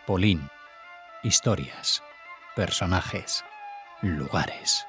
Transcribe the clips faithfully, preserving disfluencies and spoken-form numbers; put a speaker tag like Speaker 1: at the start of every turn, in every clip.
Speaker 1: Polín. Historias, personajes, lugares.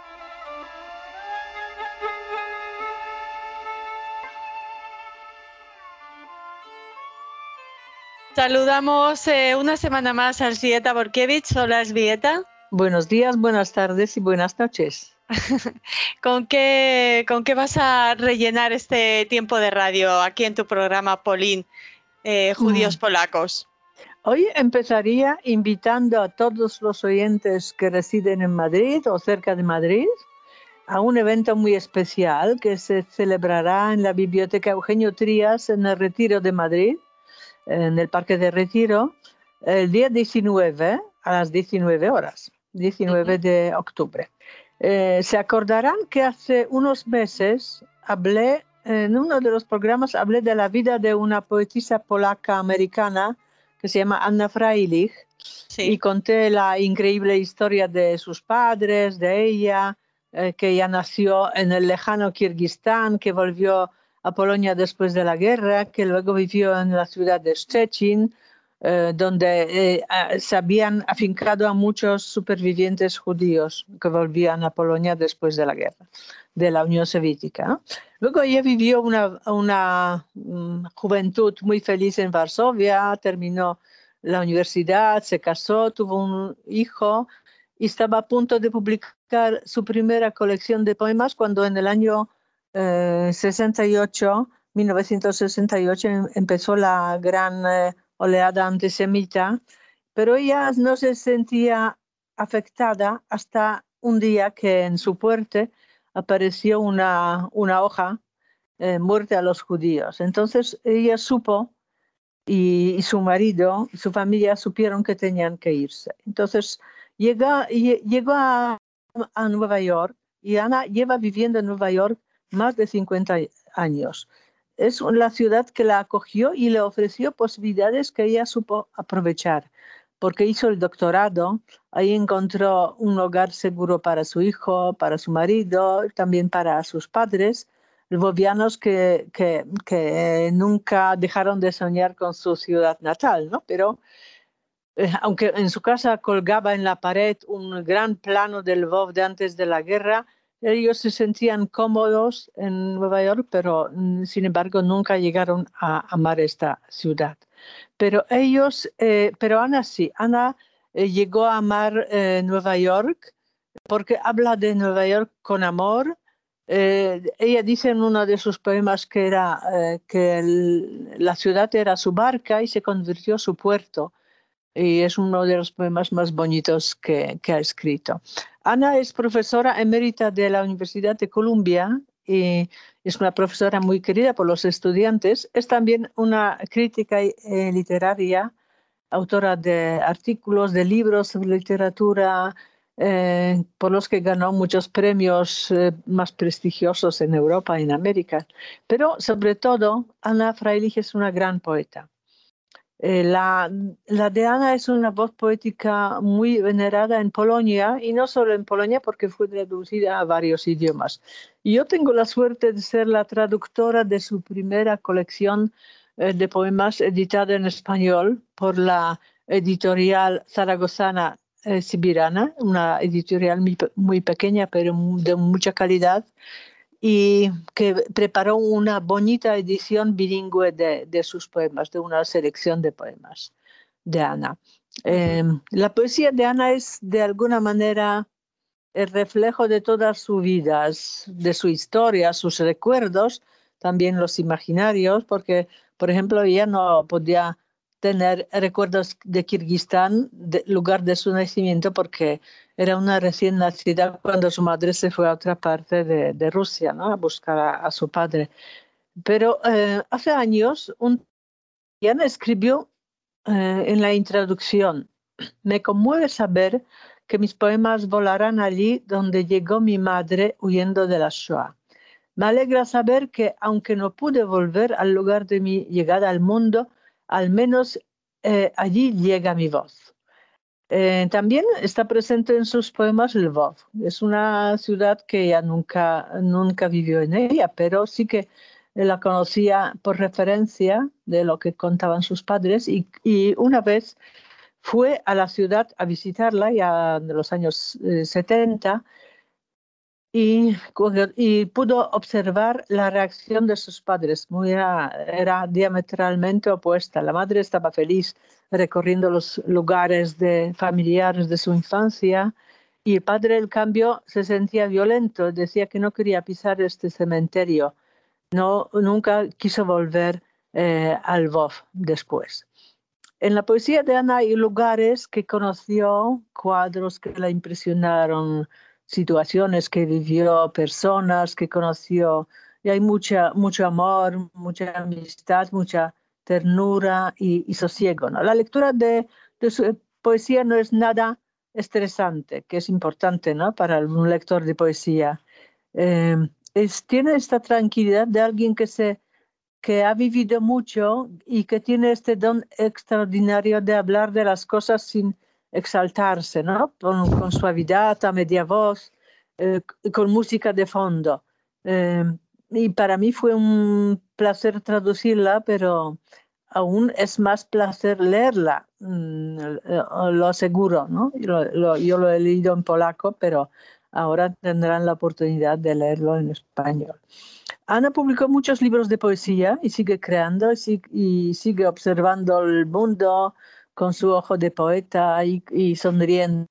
Speaker 2: Saludamos eh, una semana más a Elżbieta Borkiewicz. Hola, Elżbieta.
Speaker 3: Buenos días, buenas tardes y buenas noches.
Speaker 2: ¿Con qué, ¿Con qué vas a rellenar este tiempo de radio aquí en tu programa Polín, eh, Judíos
Speaker 3: Mm.
Speaker 2: Polacos?
Speaker 3: Hoy empezaría invitando a todos los oyentes que residen en Madrid o cerca de Madrid a un evento muy especial que se celebrará en la Biblioteca Eugenio Trías en el Retiro de Madrid, en el Parque de Retiro, el día diecinueve a las diecinueve horas, diecinueve
Speaker 2: Uh-huh.
Speaker 3: de octubre. Eh, se acordarán que hace unos meses hablé, en uno de los programas, hablé de la vida de una poetisa polaca americana que se llama Anna Freilich,
Speaker 2: Sí.
Speaker 3: y conté la increíble historia de sus padres, de ella, eh, que ella nació en el lejano Kirguistán, que volvió a Polonia después de la guerra, que luego vivió en la ciudad de Szczecin, eh, donde eh, se habían afincado a muchos supervivientes judíos que volvían a Polonia después de la guerra, de la Unión Soviética, ¿no? Luego ella vivió una, una um, juventud muy feliz en Varsovia, terminó la universidad, se casó, tuvo un hijo y estaba a punto de publicar su primera colección de poemas cuando en el año eh, sesenta y ocho, mil novecientos sesenta y ocho empezó la gran eh, oleada antisemita, pero ella no se sentía afectada hasta un día que en su puerta apareció una, una hoja, eh, muerte a los judíos. Entonces ella supo, y, y su marido y su familia supieron que tenían que irse. Entonces llegó, llegó a, a Nueva York, y Ana lleva viviendo en Nueva York más de cincuenta años. Es la ciudad que la acogió y le ofreció posibilidades que ella supo aprovechar, porque hizo el doctorado, ahí encontró un hogar seguro para su hijo, para su marido, también para sus padres, lvovianos que, que, que nunca dejaron de soñar con su ciudad natal, ¿no? Pero eh, aunque en su casa colgaba en la pared un gran plano del Lvov de antes de la guerra, ellos se sentían cómodos en Nueva York, pero sin embargo nunca llegaron a amar esta ciudad. Pero ellos, eh, pero Ana sí, Ana eh, llegó a amar eh, Nueva York porque habla de Nueva York con amor. Eh, ella dice en uno de sus poemas que, era, eh, que el, la ciudad era su barca y se convirtió en su puerto. Y es uno de los poemas más bonitos que, que ha escrito. Ana es profesora emérita de la Universidad de Columbia y es una profesora muy querida por los estudiantes. Es también una crítica eh, literaria, autora de artículos, de libros sobre literatura, eh, por los que ganó muchos premios eh, más prestigiosos en Europa y en América. Pero sobre todo, Anna Freilich es una gran poeta. Eh, la, la de Ana es una voz poética muy venerada en Polonia, y no solo en Polonia porque fue traducida a varios idiomas. Y yo tengo la suerte de ser la traductora de su primera colección eh, de poemas editada en español por la editorial zaragozana eh, Sibirana, una editorial muy, muy pequeña pero de mucha calidad, y que preparó una bonita edición bilingüe de, de sus poemas, de una selección de poemas de Ana. Uh-huh. Eh, la poesía de Ana es de alguna manera el reflejo de toda su vida, de su historia, sus recuerdos, también los imaginarios, porque, por ejemplo, ella no podía tener recuerdos de Kirguistán, de, lugar de su nacimiento, porque era una recién nacida cuando su madre se fue a otra parte de, de Rusia, ¿no? A buscar a, a su padre. Pero eh, hace años, un Diana escribió eh, en la introducción: me conmueve saber que mis poemas volarán allí donde llegó mi madre huyendo de la Shoah. Me alegra saber que, aunque no pude volver al lugar de mi llegada al mundo, al menos eh, allí llega mi voz. Eh, también está presente en sus poemas Lvov. Es una ciudad que ella nunca, nunca vivió en ella, pero sí que la conocía por referencia de lo que contaban sus padres, y, y una vez fue a la ciudad a visitarla ya en los años eh, setenta y, y pudo observar la reacción de sus padres. Muy era, era diametralmente opuesta. La madre estaba feliz recorriendo los lugares de familiares de su infancia y el padre, en cambio, se sentía violento. Decía que no quería pisar este cementerio. No, nunca quiso volver eh, al Lvov después. En la poesía de Ana hay lugares que conoció, cuadros que la impresionaron, situaciones que vivió, personas que conoció, y hay mucha, mucho amor, mucha amistad, mucha ternura y, y sosiego, ¿no? La lectura de, de su poesía no es nada estresante, que es importante, ¿no?, para un lector de poesía. Eh, es, tiene esta tranquilidad de alguien que se que ha vivido mucho y que tiene este don extraordinario de hablar de las cosas sin exaltarse, ¿no? Con, con suavidad, a media voz, eh, con música de fondo. Eh, y para mí fue un placer traducirla, pero aún es más placer leerla, mm, lo aseguro, ¿no? Yo lo, yo lo he leído en polaco, pero ahora tendrán la oportunidad de leerlo en español. Ana publicó muchos libros de poesía y sigue creando y sigue, y sigue observando el mundo con su ojo de poeta y, y sonriendo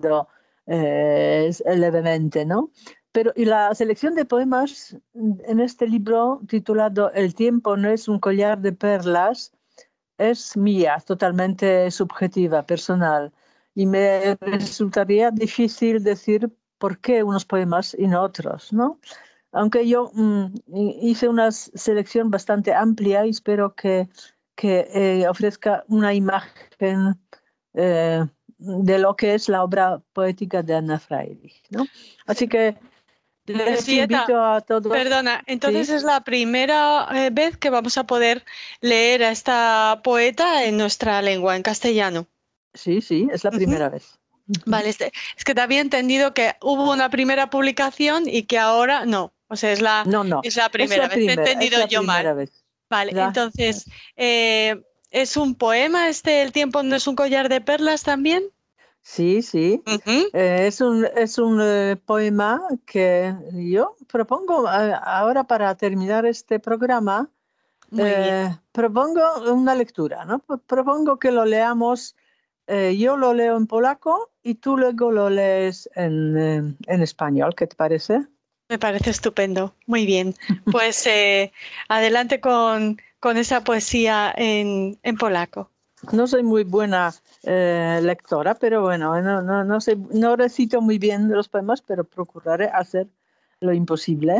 Speaker 3: eh, levemente, ¿no? Pero y la selección de poemas en este libro titulado El tiempo no es un collar de perlas es mía, totalmente subjetiva, personal. Y me resultaría difícil decir por qué unos poemas y no otros, ¿no? Aunque yo mm, hice una selección bastante amplia y espero que, que eh, ofrezca una imagen eh, de lo que es la obra poética de Anna Freilich, ¿no? Así que les
Speaker 2: Elżbieta,
Speaker 3: invito a todos.
Speaker 2: perdona, entonces
Speaker 3: ¿Sí?
Speaker 2: es la primera eh, vez que vamos a poder leer a esta poeta en nuestra lengua, en castellano.
Speaker 3: Sí, sí, es la primera
Speaker 2: Uh-huh.
Speaker 3: vez.
Speaker 2: Vale, es, es que te había entendido que hubo una primera publicación y que ahora no. O sea, es la,
Speaker 3: no, no,
Speaker 2: es la primera
Speaker 3: es la
Speaker 2: vez. Te he
Speaker 3: primera,
Speaker 2: entendido
Speaker 3: es la
Speaker 2: yo
Speaker 3: primera
Speaker 2: mal.
Speaker 3: vez.
Speaker 2: Vale,
Speaker 3: La,
Speaker 2: entonces, eh, ¿es un poema este El tiempo no es un collar de perlas también?
Speaker 3: Sí, sí.
Speaker 2: Uh-huh.
Speaker 3: Eh, es un, es un eh, poema que yo propongo eh, ahora para terminar este programa.
Speaker 2: Muy bien.
Speaker 3: Eh, propongo una lectura, ¿no? Propongo que lo leamos. Eh, yo lo leo en polaco y tú luego lo lees en, eh, en español. ¿Qué te parece?
Speaker 2: Me parece estupendo. Muy bien. Pues eh, adelante con, con esa poesía en, en polaco.
Speaker 3: No soy muy buena eh, lectora, pero bueno, no, no, no, sé, no recito muy bien los poemas, pero procuraré hacer lo imposible.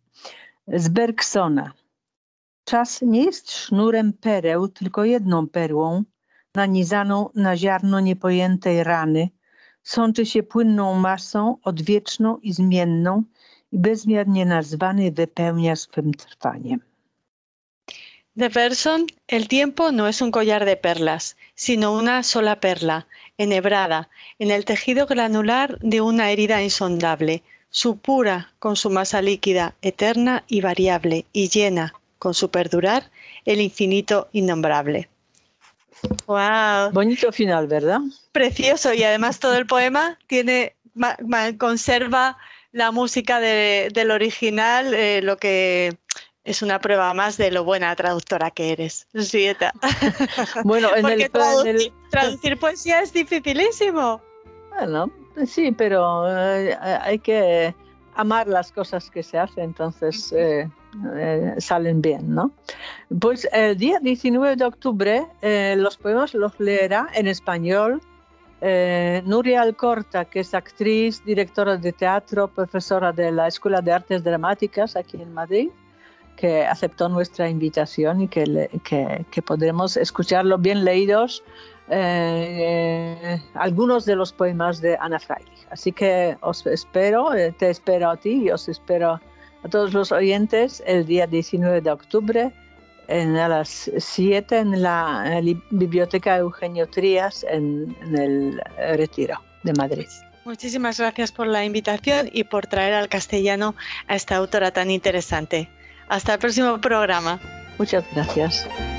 Speaker 3: Z Bergsona. Czas nie jest sznurem pereł, tylko jedną perłą, nanizaną na ziarno niepojętej rany. Sączy się płynną masą, odwieczną i zmienną i bezmiernie nazwany wypełnia swym trwaniem.
Speaker 2: De Bergson, el tiempo no es un collar de perlas, sino una sola perla, enhebrada, en el tejido granular de una herida insondable, supura con su masa líquida, eterna y variable, y llena, con su perdurar, el infinito innombrable. ¡Wow!
Speaker 3: Bonito final, ¿verdad?
Speaker 2: Precioso, y además todo el poema tiene, ma, ma, conserva la música de, del original, eh, lo que... es una prueba más de lo buena traductora que eres, Elżbieta.
Speaker 3: Bueno, en
Speaker 2: Porque
Speaker 3: el,
Speaker 2: traducir,
Speaker 3: en el...
Speaker 2: traducir poesía es dificilísimo.
Speaker 3: Bueno, sí, pero eh, hay que amar las cosas que se hacen, entonces eh, eh, salen bien, ¿no? Pues el día diecinueve de octubre eh, los poemas los leerá en español eh, Nuria Alcorta, que es actriz, directora de teatro, profesora de la Escuela de Artes Dramáticas aquí en Madrid, que aceptó nuestra invitación y que, le, que, que podremos escucharlo bien leídos eh, eh, algunos de los poemas de Anna Freilich. Así que os espero, eh, te espero a ti y os espero a todos los oyentes el día diecinueve de octubre en, a las siete en la, en la Biblioteca Eugenio Trías en, en el Retiro de Madrid.
Speaker 2: Muchísimas gracias por la invitación y por traer al castellano a esta autora tan interesante. Hasta el próximo programa.
Speaker 3: Muchas gracias.